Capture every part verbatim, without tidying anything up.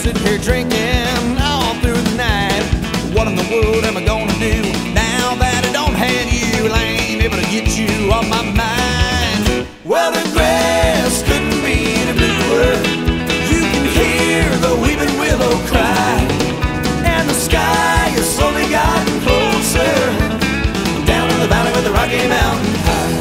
sitting here drinking all through the night. What in the world am I gonna do now that I don't have you? I ain't able to get you off my mind. Well, the grass couldn't be any bluer. You can hear the weeping willow cry, and the sky has slowly gotten closer down in the valley with the Rocky Mountain High.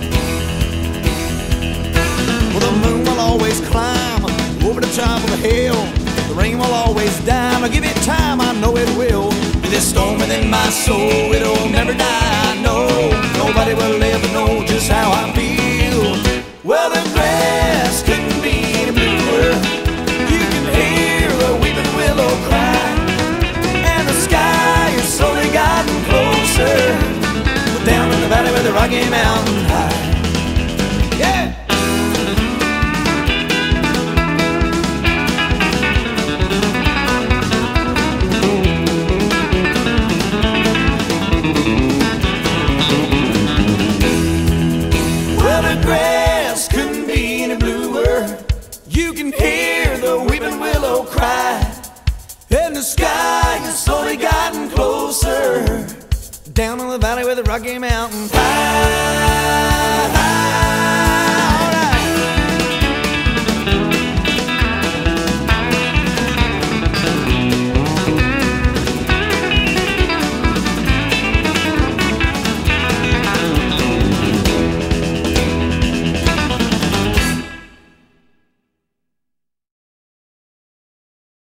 Well, the moon will always climb over the top of the hill. The rain will always die. I'll give it time, I know it will. This storm within my soul, it'll never die. I know nobody will ever know just how I feel. Well, the grass couldn't be any bluer. You can hear the weeping willow cry, and the sky has slowly gotten closer down in the valley with the Rocky Mountain High. Yeah! Grass couldn't be any bluer. You can hear the weeping willow cry, and the sky has slowly gotten closer down in the valley with the Rocky Mountain High.